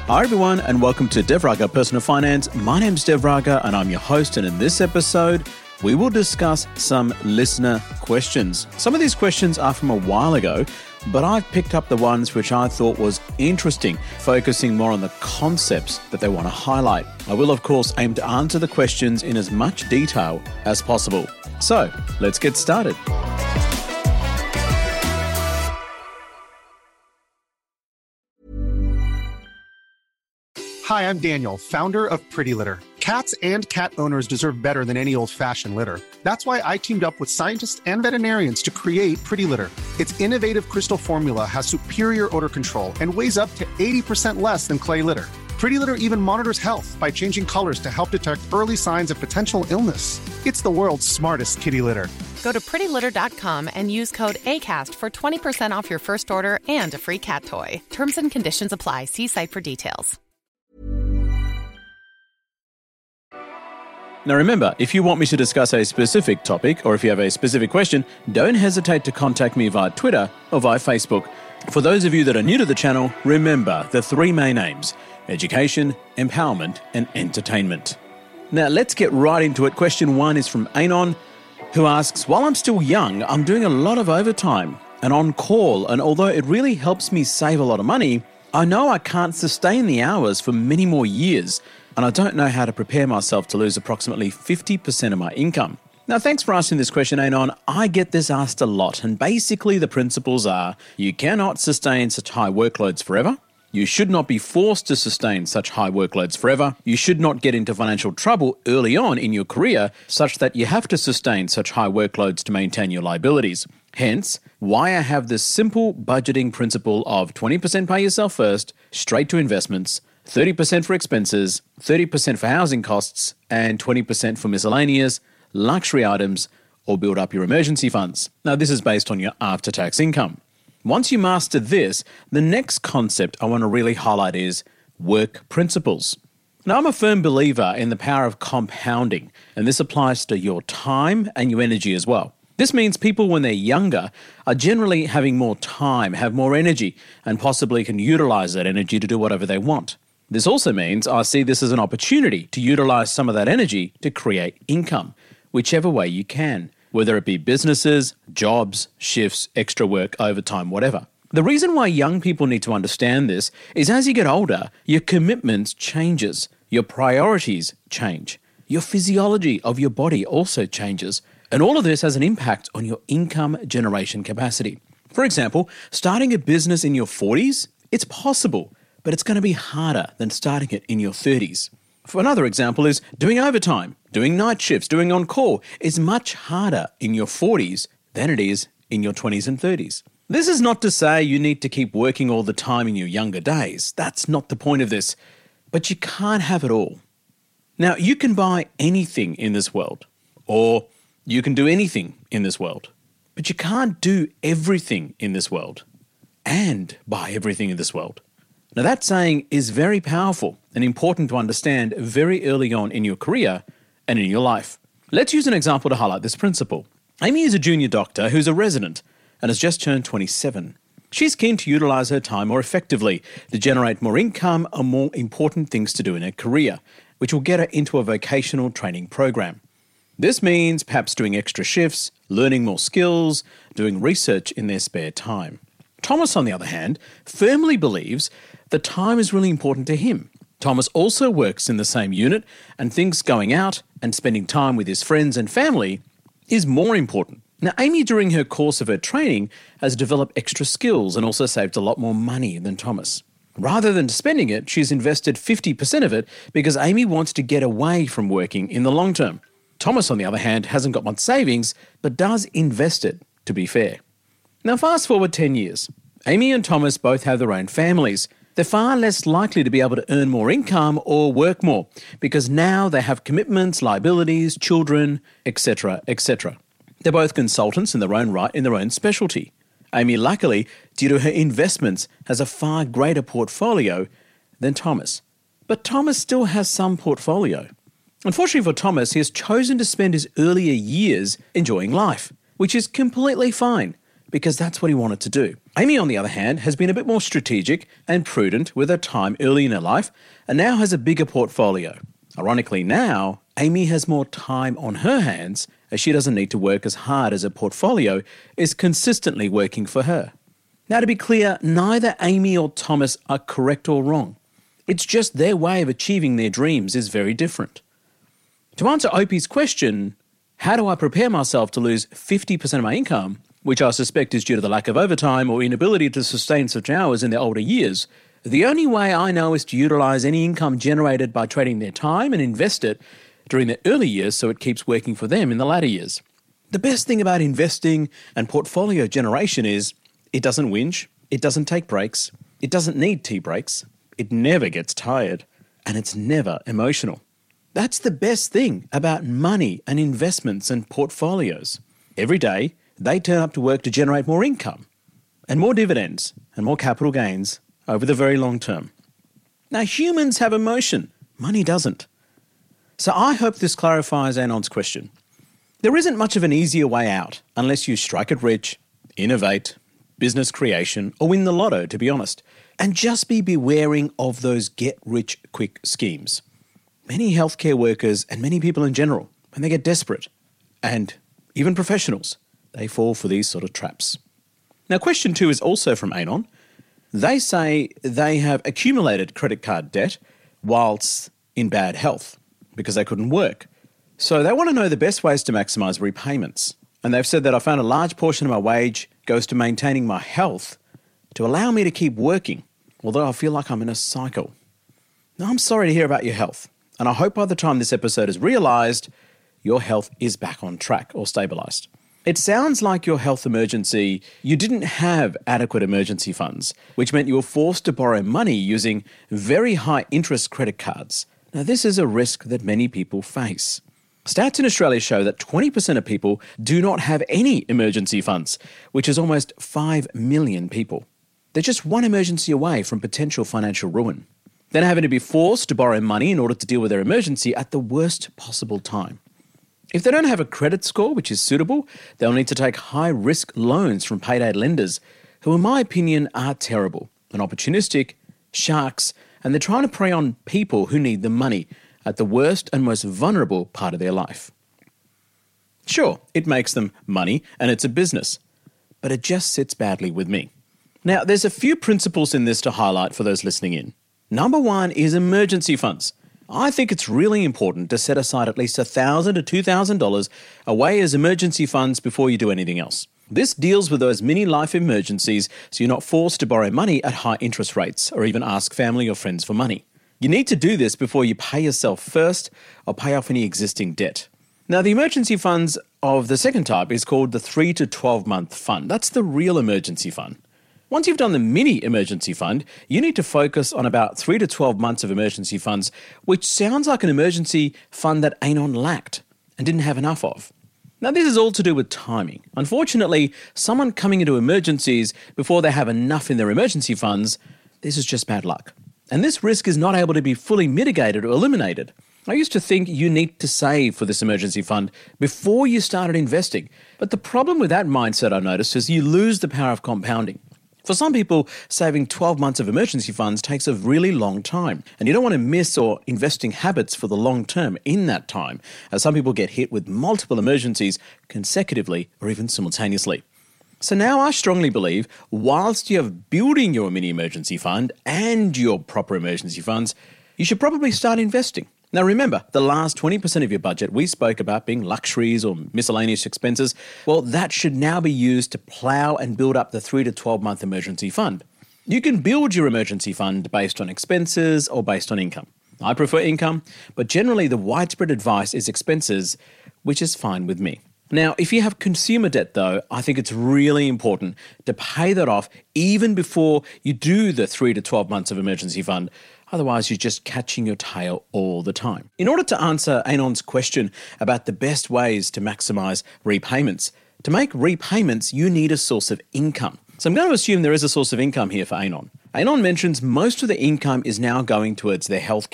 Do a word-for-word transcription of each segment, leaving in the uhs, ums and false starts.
Hi everyone and welcome to Dev Raga Personal Finance. My name's Dev Raga and I'm your host, and in this episode we will discuss some listener questions. Some of these questions are from a while ago, but I've picked up the ones which I thought was interesting, focusing more on the concepts that they want to highlight. I will of course aim to answer the questions in as much detail as possible. So let's get started. Hi, I'm Daniel, founder of Pretty Litter. Cats and cat owners deserve better than any old-fashioned litter. That's why I teamed up with scientists and veterinarians to create Pretty Litter. Its innovative crystal formula has superior odor control and weighs up to eighty percent less than clay litter. Pretty Litter even monitors health by changing colors to help detect early signs of potential illness. It's the world's smartest kitty litter. Go to pretty litter dot com and use code ACAST for twenty percent off your first order and a free cat toy. Terms and conditions apply. See site for details. Now remember, if you want me to discuss a specific topic or if you have a specific question, don't hesitate to contact me via Twitter or via Facebook. For those of you that are new to the channel, remember the three main aims: education, empowerment, and entertainment. Now let's get right into it. Question one is from Anon, who asks, while I'm still young, I'm doing a lot of overtime and on call, and although it really helps me save a lot of money, I know I can't sustain the hours for many more years, and I don't know how to prepare myself to lose approximately fifty percent of my income. Now, thanks for asking this question, Anon. I get this asked a lot, and basically the principles are you cannot sustain such high workloads forever. You should not be forced to sustain such high workloads forever. You should not get into financial trouble early on in your career such that you have to sustain such high workloads to maintain your liabilities. Hence, why I have this simple budgeting principle of twenty percent pay yourself first, straight to investments, thirty percent for expenses, thirty percent for housing costs, and twenty percent for miscellaneous, luxury items, or build up your emergency funds. Now, this is based on your after-tax income. Once you master this, the next concept I want to really highlight is work principles. Now, I'm a firm believer in the power of compounding, and this applies to your time and your energy as well. This means people, when they're younger, are generally having more time, have more energy, and possibly can utilize that energy to do whatever they want. This also means I see this as an opportunity to utilize some of that energy to create income, whichever way you can, whether it be businesses, jobs, shifts, extra work, overtime, whatever. The reason why young people need to understand this is as you get older, your commitments changes, your priorities change, your physiology of your body also changes, and all of this has an impact on your income generation capacity. For example, starting a business in your forties, it's possible, but it's going to be harder than starting it in your thirties. For another example is doing overtime, doing night shifts, doing on-call is much harder in your forties than it is in your twenties and thirties. This is not to say you need to keep working all the time in your younger days. That's not the point of this. But you can't have it all. Now, you can buy anything in this world, or you can do anything in this world, but you can't do everything in this world and buy everything in this world. Now, that saying is very powerful and important to understand very early on in your career and in your life. Let's use an example to highlight this principle. Amy is a junior doctor who's a resident and has just turned twenty-seven. She's keen to utilize her time more effectively to generate more income and more important things to do in her career, which will get her into a vocational training program. This means perhaps doing extra shifts, learning more skills, doing research in their spare time. Thomas, on the other hand, firmly believes that time is really important to him. Thomas also works in the same unit and thinks going out and spending time with his friends and family is more important. Now, Amy, during her course of her training, has developed extra skills and also saved a lot more money than Thomas. Rather than spending it, she's invested fifty percent of it because Amy wants to get away from working in the long term. Thomas, on the other hand, hasn't got much savings, but does invest it, to be fair. Now, fast forward ten years. Amy and Thomas both have their own families. They're far less likely to be able to earn more income or work more because now they have commitments, liabilities, children, et cetera, et cetera. They're both consultants in their own right, in their own specialty. Amy, luckily, due to her investments, has a far greater portfolio than Thomas. But Thomas still has some portfolio. Unfortunately for Thomas, he has chosen to spend his earlier years enjoying life, which is completely fine. because that's what he wanted to do. Amy, on the other hand, has been a bit more strategic and prudent with her time early in her life and now has a bigger portfolio. Ironically now, Amy has more time on her hands as she doesn't need to work as hard as her portfolio is consistently working for her. Now, to be clear, neither Amy or Thomas are correct or wrong. It's just their way of achieving their dreams is very different. To answer Opie's question, how do I prepare myself to lose fifty percent of my income, which I suspect is due to the lack of overtime or inability to sustain such hours in their older years, the only way I know is to utilise any income generated by trading their time and invest it during their early years so it keeps working for them in the latter years. The best thing about investing and portfolio generation is it doesn't whinge, it doesn't take breaks, it doesn't need tea breaks, it never gets tired, and it's never emotional. That's the best thing about money and investments and portfolios. Every day, they turn up to work to generate more income and more dividends and more capital gains over the very long term. Now, humans have emotion. Money doesn't. So I hope this clarifies Anon's question. There isn't much of an easier way out unless you strike it rich, innovate, business creation, or win the lotto, to be honest. And just be beware of those get-rich-quick schemes. Many healthcare workers and many people in general, when they get desperate, and even professionals, they fall for these sort of traps. Now, question two is also from Anon. They say they have accumulated credit card debt whilst in bad health because they couldn't work. So they want to know the best ways to maximise repayments. And they've said that I found a large portion of my wage goes to maintaining my health to allow me to keep working, although I feel like I'm in a cycle. Now, I'm sorry to hear about your health, and I hope by the time this episode is realised, your health is back on track or stabilised. It sounds like your health emergency, you didn't have adequate emergency funds, which meant you were forced to borrow money using very high interest credit cards. Now, this is a risk that many people face. Stats in Australia show that twenty percent of people do not have any emergency funds, which is almost five million people. They're just one emergency away from potential financial ruin. Then having to be forced to borrow money in order to deal with their emergency at the worst possible time. If they don't have a credit score which is suitable, they'll need to take high-risk loans from payday lenders, who in my opinion are terrible and opportunistic, sharks, and they're trying to prey on people who need the money at the worst and most vulnerable part of their life. Sure, it makes them money and it's a business, but it just sits badly with me. Now, there's a few principles in this to highlight for those listening in. Number one is emergency funds. I think it's really important to set aside at least one thousand dollars to two thousand dollars away as emergency funds before you do anything else. This deals with those mini life emergencies so you're not forced to borrow money at high interest rates or even ask family or friends for money. You need to do this before you pay yourself first or pay off any existing debt. Now, the emergency funds of the second type is called the three to twelve month fund. That's the real emergency fund. Once you've done the mini emergency fund, you need to focus on about three to twelve months of emergency funds, which sounds like an emergency fund that Anon lacked and didn't have enough of. Now, this is all to do with timing. Unfortunately, someone coming into emergencies before they have enough in their emergency funds, this is just bad luck. And this risk is not able to be fully mitigated or eliminated. I used to think you need to save for this emergency fund before you started investing. But the problem with that mindset, I noticed, is you lose the power of compounding. For some people, saving twelve months of emergency funds takes a really long time, and you don't want to miss or investing habits for the long term in that time, as some people get hit with multiple emergencies consecutively or even simultaneously. So now I strongly believe, whilst you're building your mini emergency fund and your proper emergency funds, you should probably start investing. Now remember, the last twenty percent of your budget we spoke about being luxuries or miscellaneous expenses, well, that should now be used to plough and build up the three to twelve month emergency fund. You can build your emergency fund based on expenses or based on income. I prefer income, but generally the widespread advice is expenses, which is fine with me. Now, if you have consumer debt though, I think it's really important to pay that off even before you do the three to twelve months of emergency fund. Otherwise, you're just catching your tail all the time. In order to answer Anon's question about the best ways to maximise repayments, to make repayments, you need a source of income. So I'm going to assume there is a source of income here for Anon. Anon mentions most of the income is now going towards their healthcare.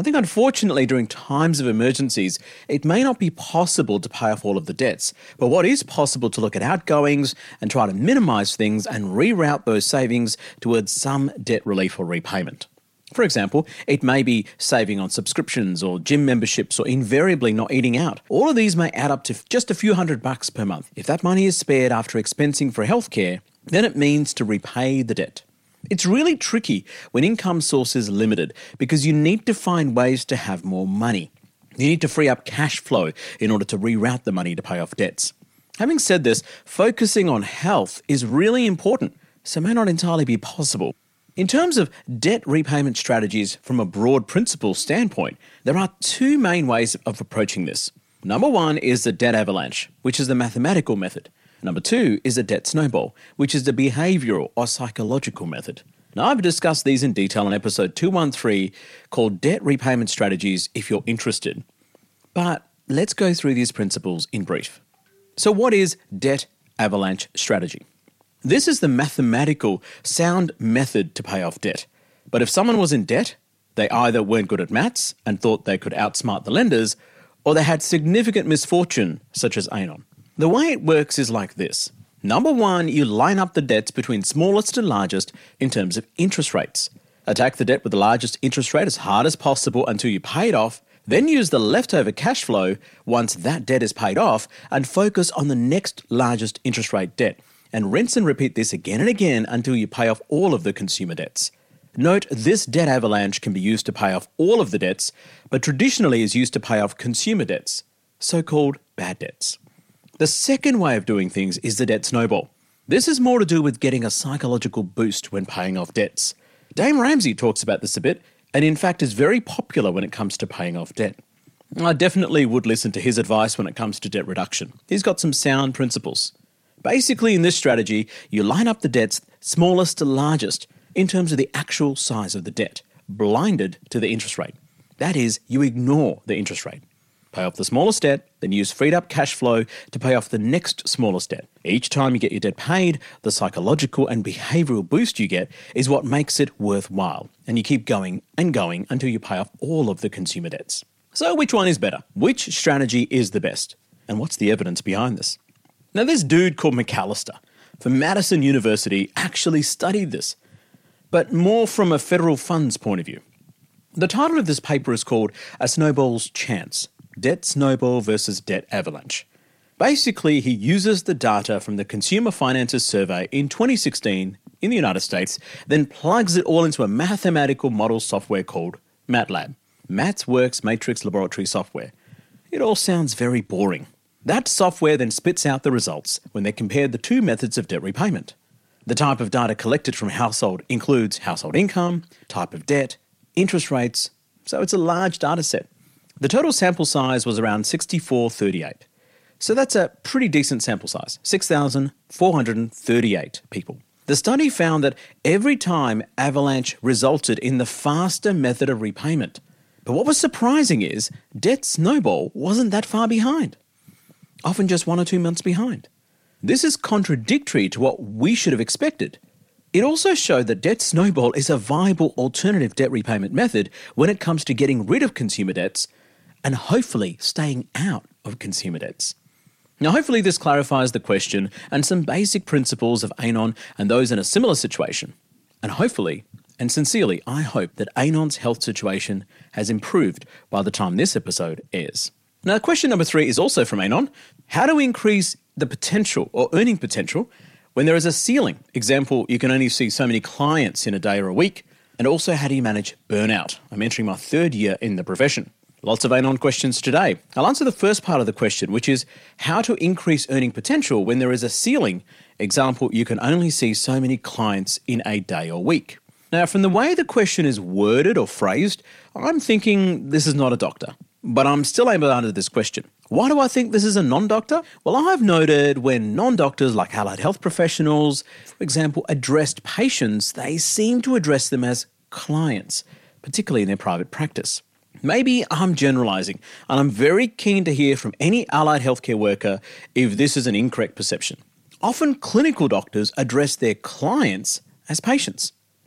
I think unfortunately during times of emergencies, it may not be possible to pay off all of the debts, but what is possible to look at outgoings and try to minimise things and reroute those savings towards some debt relief or repayment. For example, it may be saving on subscriptions or gym memberships or invariably not eating out. All of these may add up to just a few hundred bucks per month. If that money is spared after expensing for healthcare, then it means to repay the debt. It's really tricky when income source is limited because you need to find ways to have more money. You need to free up cash flow in order to reroute the money to pay off debts. Having said this, focusing on health is really important, so it may not entirely be possible. In terms of debt repayment strategies from a broad principle standpoint, there are two main ways of approaching this. Number one is the debt avalanche, which is the mathematical method. Number two is a debt snowball, which is the behavioural or psychological method. Now, I've discussed these in detail in episode two thirteen called Debt Repayment Strategies if you're interested. But let's go through these principles in brief. So what is debt avalanche strategy? This is the mathematical, sound method to pay off debt. But if someone was in debt, they either weren't good at maths and thought they could outsmart the lenders, or they had significant misfortune, such as Anon. The way it works is like this. Number one, you line up the debts between smallest and largest in terms of interest rates. Attack the debt with the largest interest rate as hard as possible until you pay it off, then use the leftover cash flow once that debt is paid off and focus on the next largest interest rate debt, and rinse and repeat this again and again until you pay off all of the consumer debts. Note, this debt avalanche can be used to pay off all of the debts, but traditionally is used to pay off consumer debts, so-called bad debts. The second way of doing things is the debt snowball. This is more to do with getting a psychological boost when paying off debts. Dave Ramsey talks about this a bit, and in fact is very popular when it comes to paying off debt. I definitely would listen to his advice when it comes to debt reduction. He's got some sound principles. Basically, in this strategy, you line up the debts smallest to largest in terms of the actual size of the debt, blinded to the interest rate. That is, you ignore the interest rate. Pay off the smallest debt, then use freed up cash flow to pay off the next smallest debt. Each time you get your debt paid, the psychological and behavioural boost you get is what makes it worthwhile, and you keep going and going until you pay off all of the consumer debts. So which one is better? Which strategy is the best? And what's the evidence behind this? Now, this dude called McAllister from Madison University actually studied this, but more from a federal funds point of view. The title of this paper is called A Snowball's Chance: Debt Snowball versus Debt Avalanche. Basically, he uses the data from the Consumer Finances Survey in twenty sixteen in the United States, then plugs it all into a mathematical model software called MATLAB, Maths Works Matrix Laboratory Software. It all sounds very boring. That software then spits out the results when they compare the two methods of debt repayment. The type of data collected from household includes household income, type of debt, interest rates, so it's a large data set. The total sample size was around sixty-four thirty-eight. So that's a pretty decent sample size, six thousand four hundred thirty-eight people. The study found that every time avalanche resulted in the faster method of repayment. But what was surprising is debt snowball wasn't that far behind, often just one or two months behind. This is contradictory to what we should have expected. It also showed that debt snowball is a viable alternative debt repayment method when it comes to getting rid of consumer debts and hopefully staying out of consumer debts. Now, hopefully this clarifies the question and some basic principles of Anon and those in a similar situation. And hopefully, and sincerely, I hope that Anon's health situation has improved by the time this episode airs. Now, question number three is also from Anon. How to increase the potential or earning potential when there is a ceiling? Example, you can only see so many clients in a day or a week. And also, how do you manage burnout? I'm entering my third year in the profession. Lots of Anon questions today. I'll answer the first part of the question, which is how to increase earning potential when there is a ceiling. Example, you can only see so many clients in a day or week. Now, from the way the question is worded or phrased, I'm thinking this is not a doctor, but I'm still able to answer this question. Why do I think this is a non-doctor? Well, I've noted when non-doctors like allied health professionals, for example, addressed patients, they seem to address them as clients, particularly in their private practice. Maybe I'm generalizing, and I'm very keen to hear from any allied healthcare worker if this is an incorrect perception. Often clinical doctors address their clients as patients.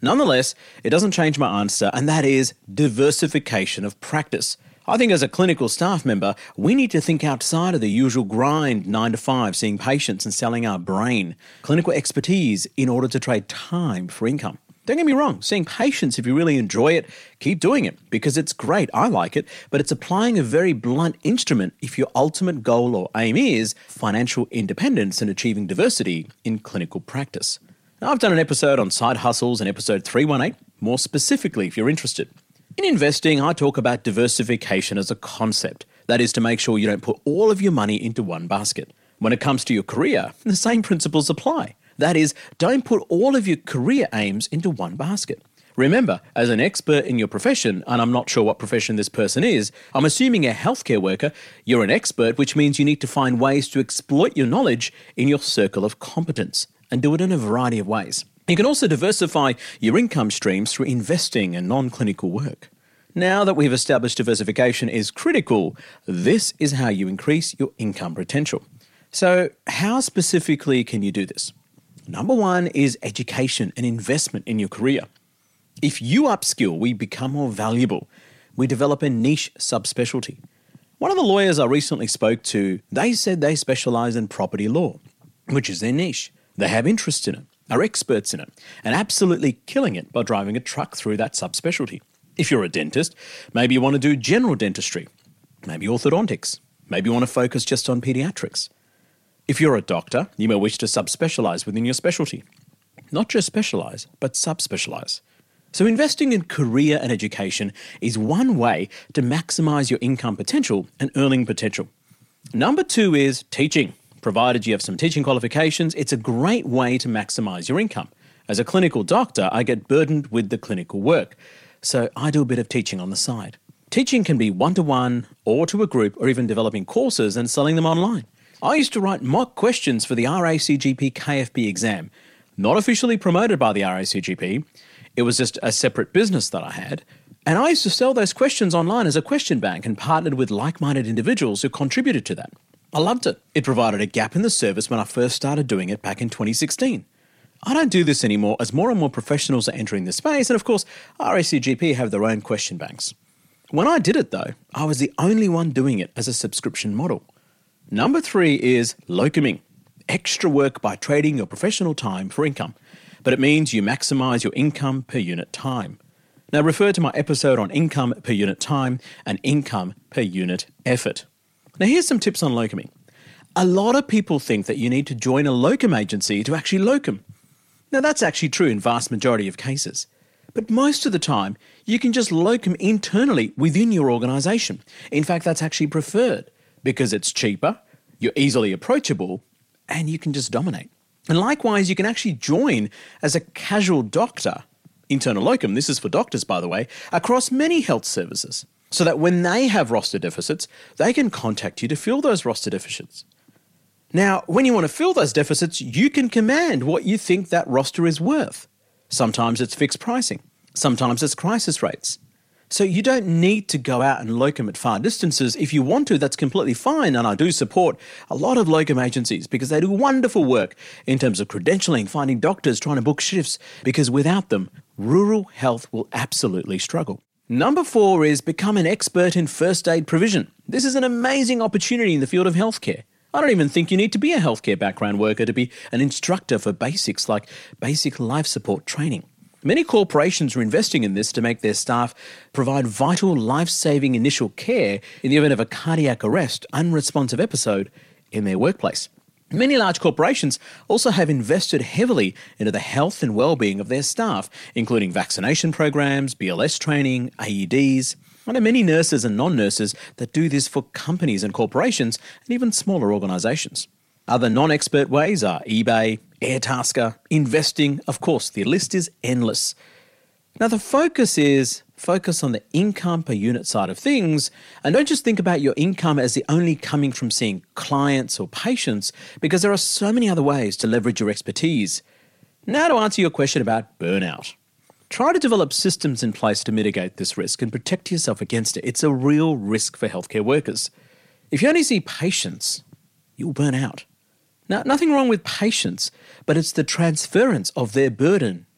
Nonetheless, it doesn't change my answer, and that is diversification of practice. I think as a clinical staff member, we need to think outside of the usual grind, nine to five, seeing patients and selling our brain, clinical expertise in order to trade time for income. Don't get me wrong, seeing patients, if you really enjoy it, keep doing it because it's great. I like it, but it's applying a very blunt instrument if your ultimate goal or aim is financial independence and achieving diversity in clinical practice. Now, I've done an episode on side hustles in episode three eighteen, more specifically if you're interested. In investing, I talk about diversification as a concept. That is to make sure you don't put all of your money into one basket. When it comes to your career, the same principles apply. That is, don't put all of your career aims into one basket. Remember, as an expert in your profession, and I'm not sure what profession this person is, I'm assuming a healthcare worker, you're an expert, which means you need to find ways to exploit your knowledge in your circle of competence and do it in a variety of ways. You can also diversify your income streams through investing and non-clinical work. Now that we've established diversification is critical, this is how you increase your income potential. So how specifically can you do this? Number one is education and investment in your career. If you upskill, we become more valuable. We develop a niche subspecialty. One of the lawyers I recently spoke to, they said they specialize in property law, which is their niche. They have interest in it, are experts in it, and absolutely killing it by driving a truck through that subspecialty. If you're a dentist, maybe you want to do general dentistry, maybe orthodontics, maybe you want to focus just on pediatrics. If you're a doctor, you may wish to subspecialize within your specialty. Not just specialize, but subspecialize. So investing in career and education is one way to maximize your income potential and earning potential. Number two is teaching. Provided you have some teaching qualifications, it's a great way to maximize your income. As a clinical doctor, I get burdened with the clinical work, so I do a bit of teaching on the side. Teaching can be one-to-one or to a group or even developing courses and selling them online. I used to write mock questions for the R A C G P K F B exam, not officially promoted by the R A C G P. It was just a separate business that I had. And I used to sell those questions online as a question bank and partnered with like-minded individuals who contributed to that. I loved it. It provided a gap in the service when I first started doing it back in twenty sixteen. I don't do this anymore as more and more professionals are entering the space, and of course, R A C G P have their own question banks. When I did it though, I was the only one doing it as a subscription model. Number three is locuming. Extra work by trading your professional time for income, but it means you maximize your income per unit time. Now refer to my episode on income per unit time and income per unit effort. Now here's some tips on locuming. A lot of people think that you need to join a locum agency to actually locum. Now that's actually true in vast majority of cases. But most of the time, you can just locum internally within your organization. In fact, that's actually preferred because it's cheaper, you're easily approachable, and you can just dominate. And likewise, you can actually join as a casual doctor, internal locum, this is for doctors by the way, across many health services, so that when they have roster deficits, they can contact you to fill those roster deficits. Now, when you want to fill those deficits, you can command what you think that roster is worth. Sometimes it's fixed pricing, sometimes it's crisis rates. So you don't need to go out and locum at far distances. If you want to, that's completely fine. And I do support a lot of locum agencies because they do wonderful work in terms of credentialing, finding doctors, trying to book shifts, because without them, rural health will absolutely struggle. Number four is become an expert in first aid provision. This is an amazing opportunity in the field of healthcare. I don't even think you need to be a healthcare background worker to be an instructor for basics like basic life support training. Many corporations are investing in this to make their staff provide vital life-saving initial care in the event of a cardiac arrest, unresponsive episode in their workplace. Many large corporations also have invested heavily into the health and well-being of their staff, including vaccination programs, B L S training, A E Ds. I know many nurses and non-nurses that do this for companies and corporations and even smaller organisations. Other non-expert ways are eBay, Airtasker, investing. Of course, the list is endless. Now, the focus is focus on the income per unit side of things, and don't just think about your income as the only coming from seeing clients or patients, because there are so many other ways to leverage your expertise. Now to answer your question about burnout. Try to develop systems in place to mitigate this risk and protect yourself against it. It's a real risk for healthcare workers. If you only see patients, you'll burn out. Now, nothing wrong with patients, but it's the transference of their burden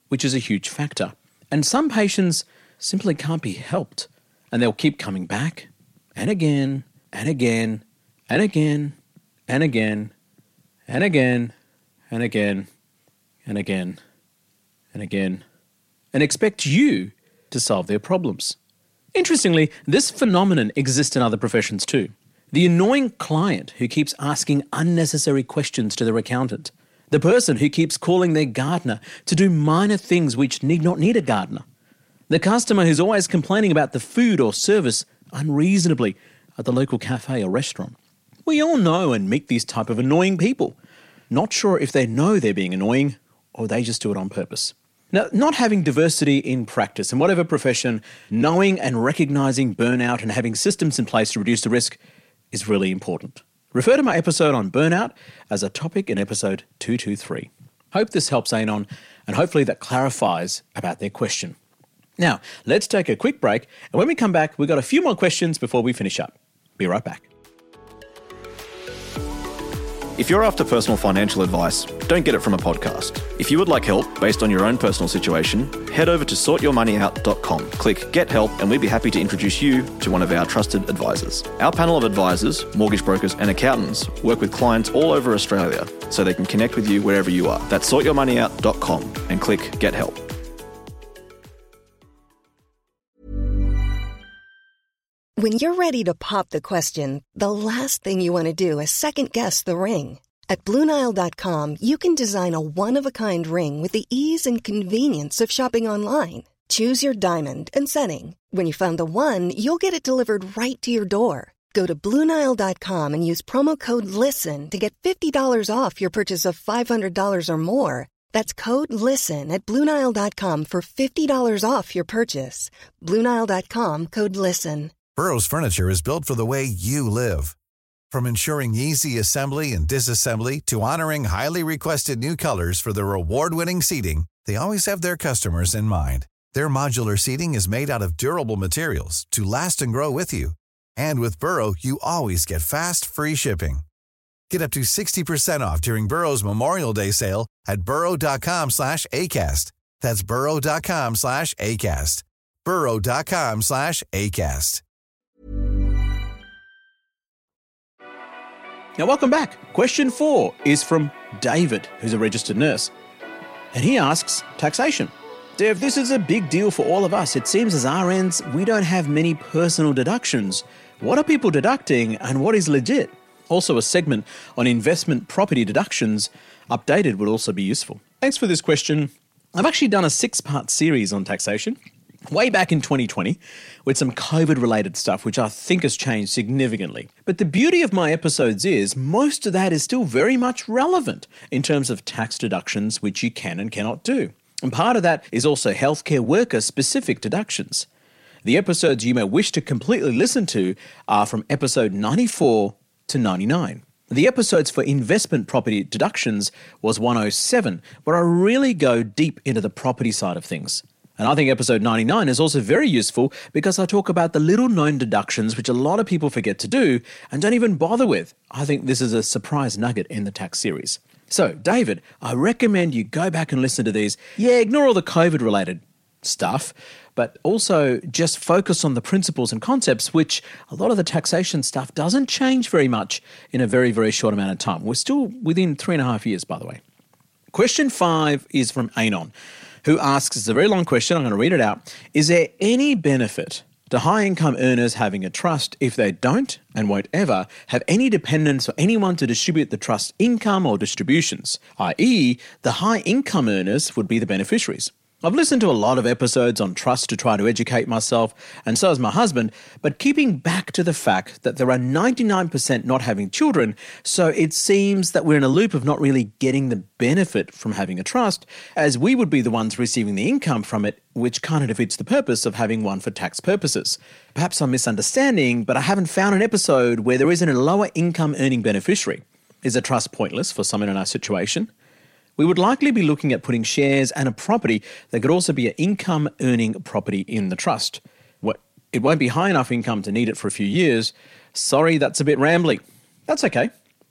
which is a huge factor. And some patients simply can't be helped, and they'll keep coming back and again and again and again and again and again and again and again and again and expect you to solve their problems. Interestingly, this phenomenon exists in other professions too. The annoying client who keeps asking unnecessary questions to their accountant. The person who keeps calling their gardener to do minor things which need not need a gardener. The customer who's always complaining about the food or service unreasonably at the local cafe or restaurant. We all know and meet these type of annoying people. Not sure if they know they're being annoying or they just do it on purpose. Now, not having diversity in practice in whatever profession, knowing and recognising burnout and having systems in place to reduce the risk is really important. Refer to my episode on burnout as a topic in episode two twenty-three. Hope this helps Anon, and hopefully that clarifies about their question. Now, let's take a quick break, and when we come back, we've got a few more questions before we finish up. Be right back. If you're after personal financial advice, don't get it from a podcast. If you would like help based on your own personal situation, head over to sort your money out dot com. Click Get Help and we'd be happy to introduce you to one of our trusted advisors. Our panel of advisors, mortgage brokers and accountants work with clients all over Australia so they can connect with you wherever you are. That's sort your money out dot com and click Get Help. When you're ready to pop the question, the last thing you want to do is second-guess the ring. At Blue Nile dot com, you can design a one-of-a-kind ring with the ease and convenience of shopping online. Choose your diamond and setting. When you find the one, you'll get it delivered right to your door. Go to Blue Nile dot com and use promo code LISTEN to get fifty dollars off your purchase of five hundred dollars or more. That's code LISTEN at Blue Nile dot com for fifty dollars off your purchase. Blue Nile dot com, code LISTEN. Burrow's furniture is built for the way you live. From ensuring easy assembly and disassembly to honoring highly requested new colors for their award-winning seating, they always have their customers in mind. Their modular seating is made out of durable materials to last and grow with you. And with Burrow, you always get fast, free shipping. Get up to sixty percent off during Burrow's Memorial Day sale at burrow dot com slash ACAST. That's burrow dot com slash ACAST. burrow dot com slash ACAST. Now, welcome back. Question four is from David, who's a registered nurse. And he asks, taxation. Dev, this is a big deal for all of us. It seems as R Ns, we don't have many personal deductions. What are people deducting and what is legit? Also, a segment on investment property deductions updated would also be useful. Thanks for this question. I've actually done a six-part series on taxation way back in twenty twenty with some COVID-related stuff, which I think has changed significantly. But the beauty of my episodes is most of that is still very much relevant in terms of tax deductions, which you can and cannot do. And part of that is also healthcare worker-specific deductions. The episodes you may wish to completely listen to are from episode ninety-four to ninety-nine. The episodes for investment property deductions was one oh seven, where I really go deep into the property side of things. And I think episode ninety-nine is also very useful because I talk about the little known deductions which a lot of people forget to do and don't even bother with. I think this is a surprise nugget in the tax series. So, David, I recommend you go back and listen to these. Yeah, ignore all the COVID-related stuff, but also just focus on the principles and concepts, which a lot of the taxation stuff doesn't change very much in a very, very short amount of time. We're still within three and a half years, by the way. Question five is from Anon, who asks, it's a very long question, I'm going to read it out. Is there any benefit to high-income earners having a trust if they don't and won't ever have any dependents or anyone to distribute the trust income or distributions, that is the high-income earners would be the beneficiaries? I've listened to a lot of episodes on trust to try to educate myself, and so has my husband, but keeping back to the fact that there are ninety-nine percent not having children, so it seems that we're in a loop of not really getting the benefit from having a trust, as we would be the ones receiving the income from it, which kind of defeats the purpose of having one for tax purposes. Perhaps I'm misunderstanding, but I haven't found an episode where there isn't a lower income earning beneficiary. Is a trust pointless for someone in our situation? We would likely be looking at putting shares and a property that could also be an income-earning property in the trust. What, it won't be high enough income to need it for a few years. Sorry, that's a bit rambly. That's okay.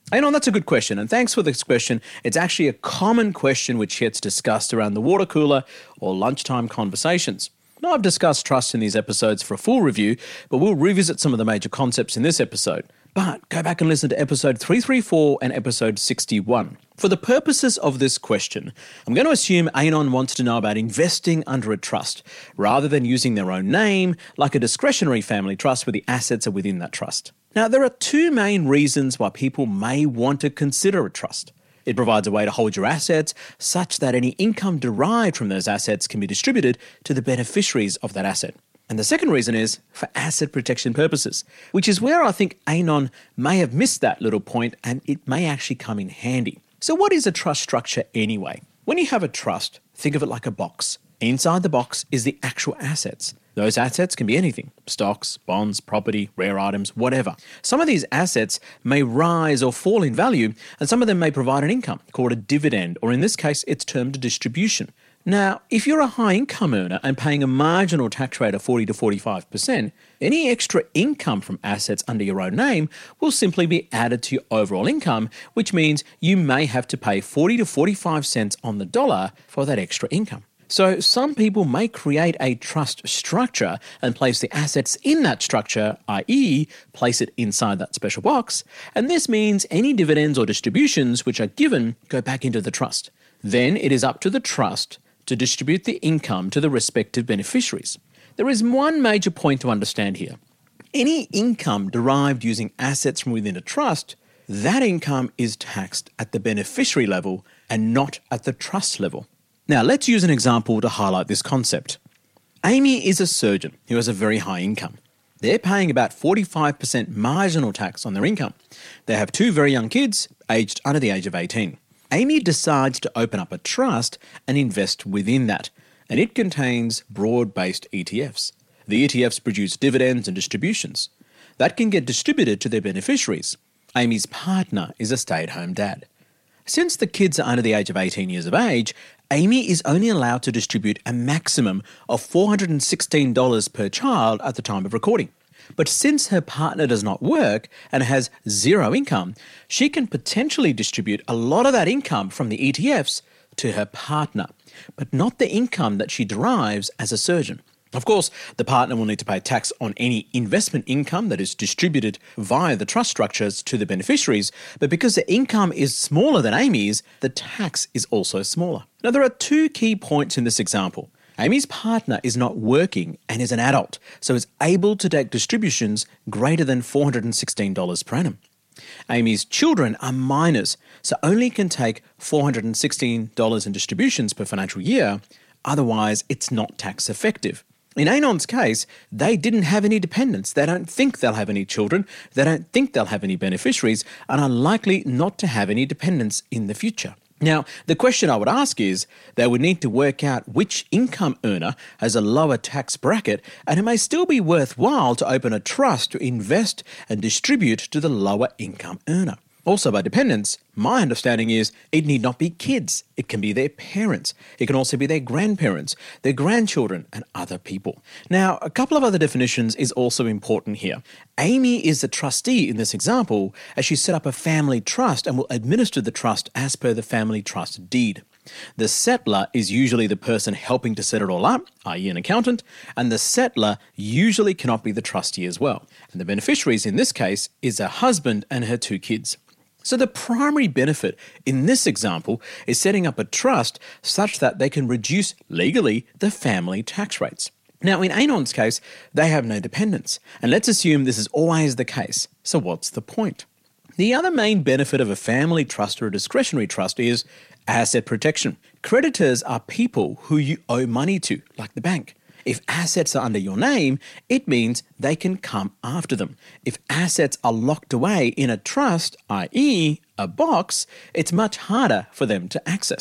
Anon, that's a good question, and thanks for this question. It's actually a common question which gets discussed around the water cooler or lunchtime conversations. Now, I've discussed trust in these episodes for a full review, but we'll revisit some of the major concepts in this episode. But go back and listen to episode three thirty-four and episode sixty-one. For the purposes of this question, I'm going to assume Anon wants to know about investing under a trust, rather than using their own name, like a discretionary family trust where the assets are within that trust. Now, there are two main reasons why people may want to consider a trust. It provides a way to hold your assets such that any income derived from those assets can be distributed to the beneficiaries of that asset. And the second reason is for asset protection purposes, which is where I think Anon may have missed that little point, and it may actually come in handy. So what is a trust structure anyway? When you have a trust, think of it like a box. Inside the box is the actual assets. Those assets can be anything: stocks, bonds, property, rare items, whatever. Some of these assets may rise or fall in value, and some of them may provide an income called a dividend, or in this case, it's termed a distribution. Now, if you're a high income earner and paying a marginal tax rate of forty to forty-five percent, any extra income from assets under your own name will simply be added to your overall income, which means you may have to pay forty to forty-five cents on the dollar for that extra income. So some people may create a trust structure and place the assets in that structure, that is place it inside that special box, and this means any dividends or distributions which are given go back into the trust. Then it is up to the trust to distribute the income to the respective beneficiaries. There is one major point to understand here. Any income derived using assets from within a trust, that income is taxed at the beneficiary level and not at the trust level. Now, let's use an example to highlight this concept. Amy is a surgeon who has a very high income. They're paying about forty-five percent marginal tax on their income. They have two very young kids, aged under the age of eighteen. Amy decides to open up a trust and invest within that, and it contains broad-based E T Fs. The E T Fs produce dividends and distributions. That can get distributed to their beneficiaries. Amy's partner is a stay-at-home dad. Since the kids are under the age of eighteen years of age, Amy is only allowed to distribute a maximum of four hundred sixteen dollars per child at the time of recording. But since her partner does not work and has zero income, she can potentially distribute a lot of that income from the E T Fs to her partner, but not the income that she derives as a surgeon. Of course, the partner will need to pay tax on any investment income that is distributed via the trust structures to the beneficiaries, but because the income is smaller than Amy's, the tax is also smaller. Now, there are two key points in this example. Amy's partner is not working and is an adult, so is able to take distributions greater than four hundred sixteen dollars per annum. Amy's children are minors, so only can take four hundred sixteen dollars in distributions per financial year, otherwise it's not tax effective. In Anon's case, they didn't have any dependents. They don't think they'll have any children. They don't think they'll have any beneficiaries and are likely not to have any dependents in the future. Now, the question I would ask is, they would need to work out which income earner has a lower tax bracket, and it may still be worthwhile to open a trust to invest and distribute to the lower income earner. Also, by dependents, my understanding is it need not be kids. It can be their parents. It can also be their grandparents, their grandchildren, and other people. Now, a couple of other definitions is also important here. Amy is the trustee in this example, as she set up a family trust and will administer the trust as per the family trust deed. The settler is usually the person helping to set it all up, that is an accountant, and the settler usually cannot be the trustee as well. And the beneficiaries in this case is a husband and her two kids. So the primary benefit in this example is setting up a trust such that they can reduce legally the family tax rates. Now, in Anon's case, they have no dependents, and let's assume this is always the case. So what's the point? The other main benefit of a family trust or a discretionary trust is asset protection. Creditors are people who you owe money to, like the bank. If assets are under your name, it means they can come after them. If assets are locked away in a trust, that is a box, it's much harder for them to access.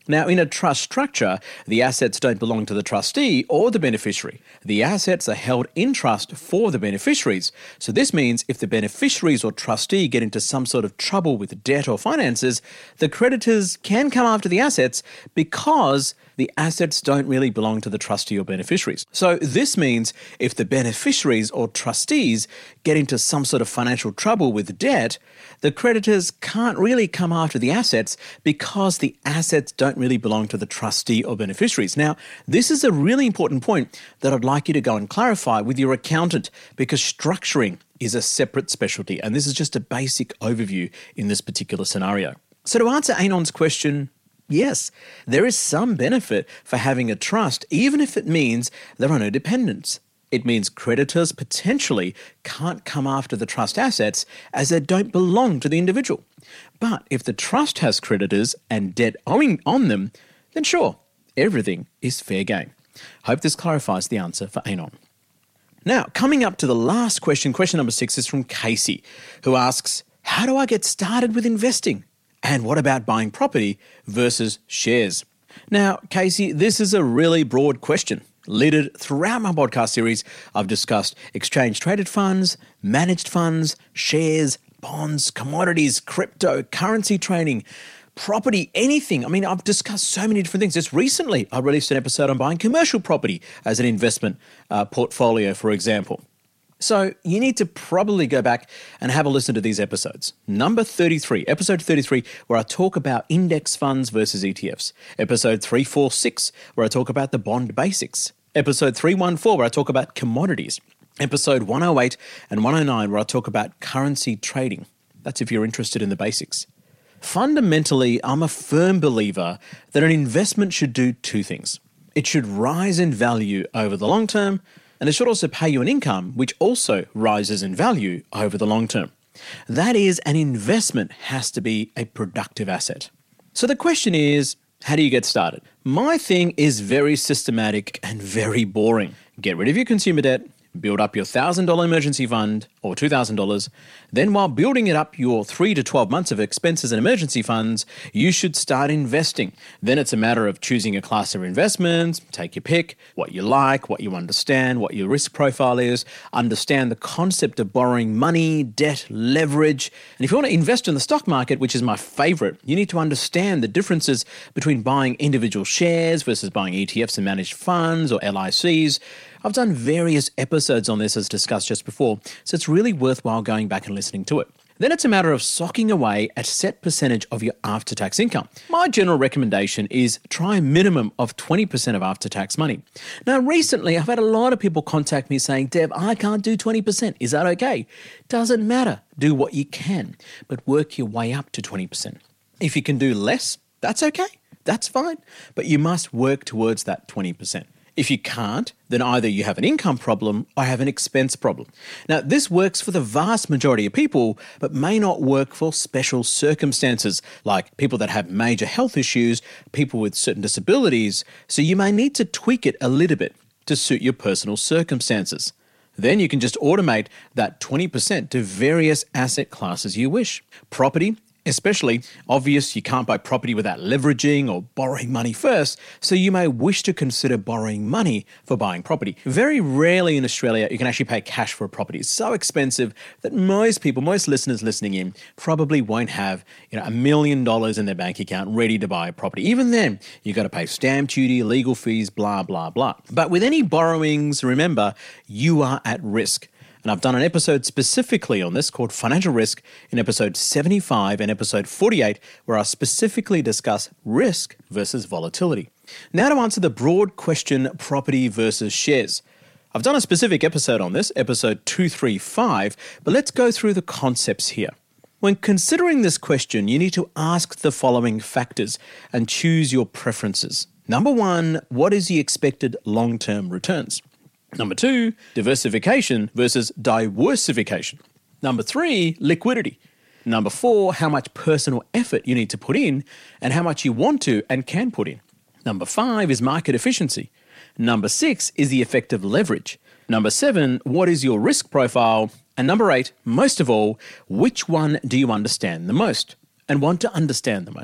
Now, in a trust structure, the assets don't belong to the trustee or the beneficiary. The assets are held in trust for the beneficiaries. So this means if the beneficiaries or trustee get into some sort of trouble with debt or finances, the creditors can come after the assets because the assets don't really belong to the trustee or beneficiaries. So this means if the beneficiaries or trustees get into some sort of financial trouble with debt, the creditors can't really come after the assets because the assets don't really belong to the trustee or beneficiaries. Now, this is a really important point that I'd like you to go and clarify with your accountant, because structuring is a separate specialty, and this is just a basic overview in this particular scenario. So to answer Anon's question, yes, there is some benefit for having a trust, even if it means there are no dependents. It means creditors potentially can't come after the trust assets as they don't belong to the individual. But if the trust has creditors and debt owing on them, then sure, everything is fair game. Hope this clarifies the answer for Anon. Now, coming up to the last question, question number six is from Casey, who asks, how do I get started with investing? And what about buying property versus shares? Now, Casey, this is a really broad question. Littered throughout my podcast series, I've discussed exchange-traded funds, managed funds, shares, bonds, commodities, crypto, currency trading, property, anything. I mean, I've discussed so many different things. Just recently, I released an episode on buying commercial property as an investment uh, portfolio, for example. So you need to probably go back and have a listen to these episodes. Number thirty-three, episode thirty-three, where I talk about index funds versus E T Fs. Episode three forty-six, where I talk about the bond basics. Episode three fourteen, where I talk about commodities. Episode one oh eight and one oh nine, where I talk about currency trading. That's if you're interested in the basics. Fundamentally, I'm a firm believer that an investment should do two things. It should rise in value over the long term, and it should also pay you an income, which also rises in value over the long term. That is, an investment has to be a productive asset. So the question is, how do you get started? My thing is very systematic and very boring. Get rid of your consumer debt, build up your one thousand dollars emergency fund or two thousand dollars. Then while building it up your three to twelve months of expenses and emergency funds, you should start investing. Then it's a matter of choosing a class of investments, take your pick, what you like, what you understand, what your risk profile is, understand the concept of borrowing money, debt, leverage. And if you want to invest in the stock market, which is my favorite, you need to understand the differences between buying individual shares versus buying E T Fs and managed funds or L I Cs. I've done various episodes on this as discussed just before, so it's really worthwhile going back and listening to it. Then it's a matter of socking away a set percentage of your after-tax income. My general recommendation is try a minimum of twenty percent of after-tax money. Now, recently, I've had a lot of people contact me saying, Deb, I can't do twenty percent. Is that okay? Doesn't matter. Do what you can, but work your way up to twenty percent. If you can do less, that's okay. That's fine. But you must work towards that twenty percent. If you can't, then either you have an income problem or have an expense problem. Now, this works for the vast majority of people, but may not work for special circumstances, like people that have major health issues, people with certain disabilities, so you may need to tweak it a little bit to suit your personal circumstances. Then you can just automate that twenty percent to various asset classes you wish. Property, especially obvious, you can't buy property without leveraging or borrowing money first, so you may wish to consider borrowing money for buying property. Very rarely in Australia you can actually pay cash for a property. It's so expensive that most people, most listeners listening in, probably won't have, you know, a million dollars in their bank account ready to buy a property. Even then, you've got to pay stamp duty, legal fees, blah, blah, blah. But with any borrowings, remember, you are at risk. And I've done an episode specifically on this called Financial Risk in episode seventy-five and episode forty-eight, where I specifically discuss risk versus volatility. Now to answer the broad question, property versus shares. I've done a specific episode on this, episode two thirty-five, but let's go through the concepts here. When considering this question, you need to ask the following factors and choose your preferences. Number one, what is the expected long-term returns? Number two, diversification versus diversification. Number three, liquidity. Number four, how much personal effort you need to put in and how much you want to and can put in. Number five is market efficiency. Number six is the effect of leverage. Number seven, what is your risk profile? And number eight, most of all, which one do you understand the most and want to understand the most?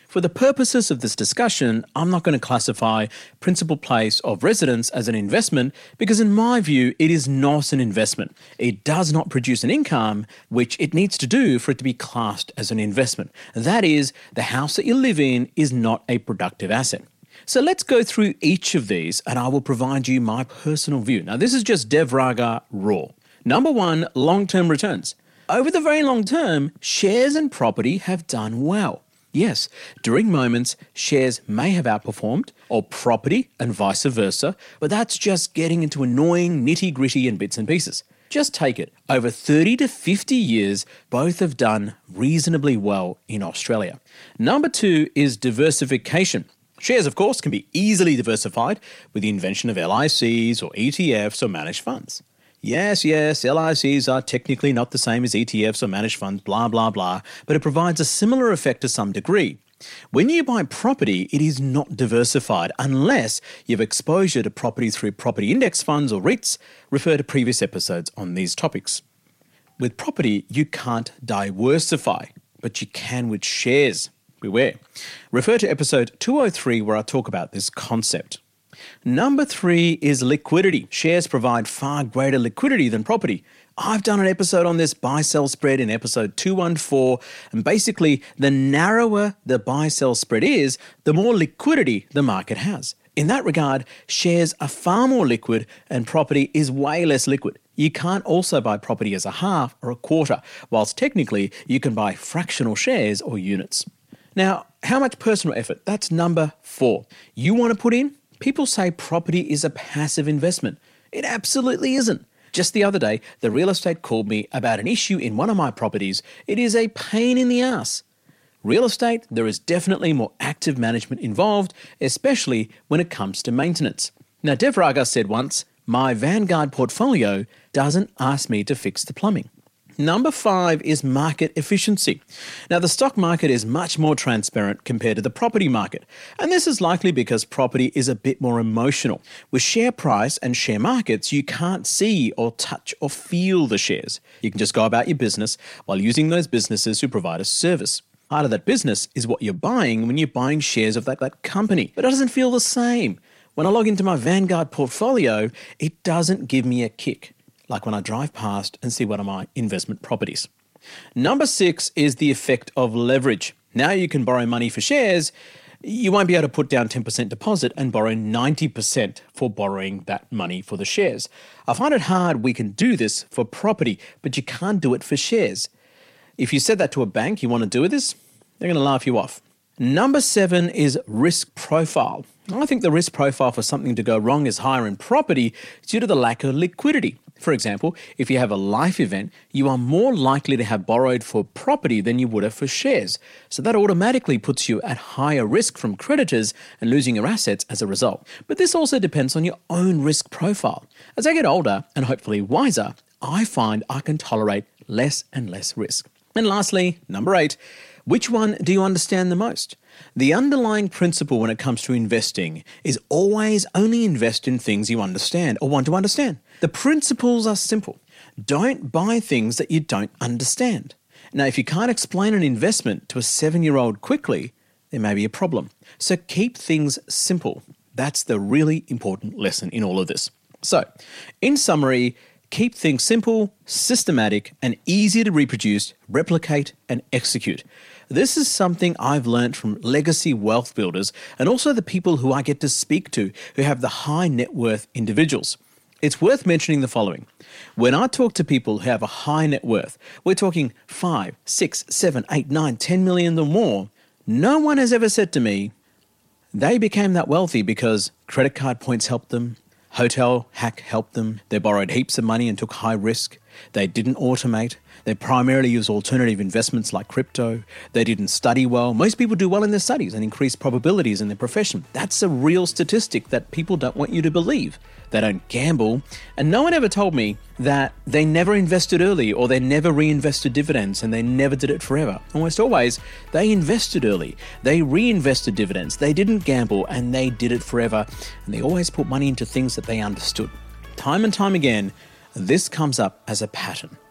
For the purposes of this discussion, I'm not going to classify principal place of residence as an investment because in my view, it is not an investment. It does not produce an income, which it needs to do for it to be classed as an investment. That is, the house that you live in is not a productive asset. So let's go through each of these and I will provide you my personal view. Now, this is just Dev Raga raw. Number one, long-term returns. Over the very long term, shares and property have done well. Yes, during moments, shares may have outperformed, or property and vice versa, but that's just getting into annoying nitty-gritty and bits and pieces. Just take it. Over thirty to fifty years, both have done reasonably well in Australia. Number two is diversification. Shares, of course, can be easily diversified with the invention of L I Cs or E T Fs or managed funds. Yes, yes, L I Cs are technically not the same as E T Fs or managed funds, blah, blah, blah, but it provides a similar effect to some degree. When you buy property, it is not diversified unless you have exposure to property through property index funds or REITs. Refer to previous episodes on these topics. With property, you can't diversify, but you can with shares. Beware. Refer to episode two oh three where I talk about this concept. Number three is liquidity. Shares provide far greater liquidity than property. I've done an episode on this buy-sell spread in episode two fourteen, and basically the narrower the buy-sell spread is, the more liquidity the market has. In that regard, shares are far more liquid and property is way less liquid. You can't also buy property as a half or a quarter, whilst technically you can buy fractional shares or units. Now, how much personal effort? That's number four. You want to put in? People say property is a passive investment. It absolutely isn't. Just the other day, the real estate called me about an issue in one of my properties. It is a pain in the ass. Real estate, there is definitely more active management involved, especially when it comes to maintenance. Now, Dev Raga said once, my Vanguard portfolio doesn't ask me to fix the plumbing. Number five is market efficiency. Now, the stock market is much more transparent compared to the property market, and this is likely because property is a bit more emotional. With share price and share markets, you can't see or touch or feel the shares. You can just go about your business while using those businesses who provide a service. Part of that business is what you're buying when you're buying shares of that, that company, but it doesn't feel the same. When I log into my Vanguard portfolio, it doesn't give me a kick, like when I drive past and see one of my investment properties. Number six is the effect of leverage. Now you can borrow money for shares. You won't be able to put down ten percent deposit and borrow ninety percent for borrowing that money for the shares. I find it hard we can do this for property, but you can't do it for shares. If you said that to a bank, you want to do this, they're going to laugh you off. Number seven is risk profile. I think the risk profile for something to go wrong is higher in property due to the lack of liquidity. For example, if you have a life event, you are more likely to have borrowed for property than you would have for shares. So that automatically puts you at higher risk from creditors and losing your assets as a result. But this also depends on your own risk profile. As I get older and hopefully wiser, I find I can tolerate less and less risk. And lastly, number eight, which one do you understand the most? The underlying principle when it comes to investing is always only invest in things you understand or want to understand. The principles are simple. Don't buy things that you don't understand. Now, if you can't explain an investment to a seven-year-old quickly, there may be a problem. So keep things simple. That's the really important lesson in all of this. So, in summary, keep things simple, systematic, and easy to reproduce, replicate, and execute. This is something I've learned from legacy wealth builders and also the people who I get to speak to who have the high net worth individuals. It's worth mentioning the following. When I talk to people who have a high net worth, we're talking five, six, seven, eight, nine, ten million or more, no one has ever said to me, they became that wealthy because credit card points helped them, hotel hack helped them, they borrowed heaps of money and took high risk, they didn't automate, they primarily use alternative investments like crypto, they didn't study well. Most people do well in their studies and increase probabilities in their profession. That's a real statistic that people don't want you to believe. They don't gamble. And no one ever told me that they never invested early or they never reinvested dividends and they never did it forever. Almost always, they invested early, they reinvested dividends, they didn't gamble and they did it forever. And they always put money into things that they understood. Time and time again, this comes up as a pattern.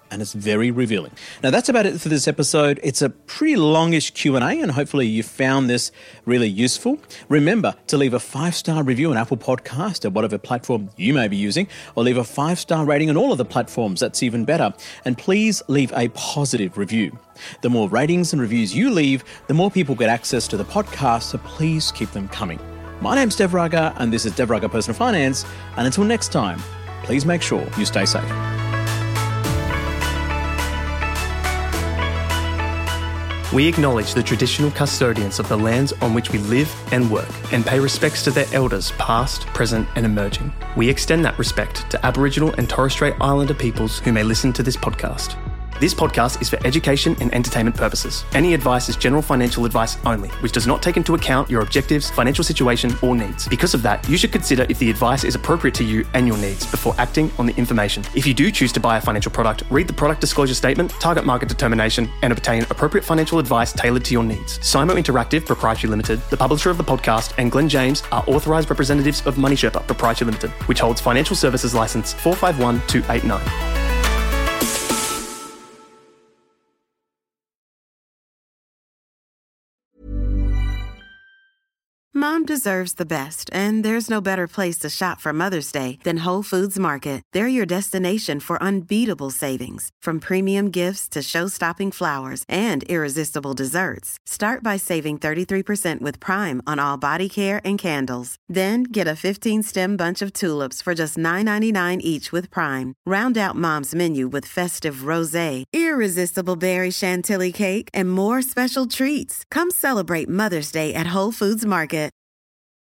and it's very revealing. Now, that's about it for this episode. It's a pretty longish Q and A, and hopefully you found this really useful. Remember to leave a five-star review on Apple Podcast or whatever platform you may be using, or leave a five-star rating on all of the platforms. That's even better. And please leave a positive review. The more ratings and reviews you leave, the more people get access to the podcast, so please keep them coming. My name's Dev Raga, and this is Dev Raga Personal Finance. And until next time, please make sure you stay safe. We acknowledge the traditional custodians of the lands on which we live and work, and pay respects to their elders past, present and emerging. We extend that respect to Aboriginal and Torres Strait Islander peoples who may listen to this podcast. This podcast is for education and entertainment purposes. Any advice is general financial advice only, which does not take into account your objectives, financial situation, or needs. Because of that, you should consider if the advice is appropriate to you and your needs before acting on the information. If you do choose to buy a financial product, read the product disclosure statement, target market determination, and obtain appropriate financial advice tailored to your needs. Simo Interactive Proprietary Limited, the publisher of the podcast, and Glenn James are authorised representatives of Money Sherpa Proprietary Limited, which holds financial services licence four five one two eight nine. Mom deserves the best, and there's no better place to shop for Mother's Day than Whole Foods Market. They're your destination for unbeatable savings, from premium gifts to show-stopping flowers and irresistible desserts. Start by saving thirty-three percent with Prime on all body care and candles. Then get a fifteen-stem bunch of tulips for just nine ninety-nine each with Prime. Round out Mom's menu with festive rosé, irresistible berry chantilly cake, and more special treats. Come celebrate Mother's Day at Whole Foods Market.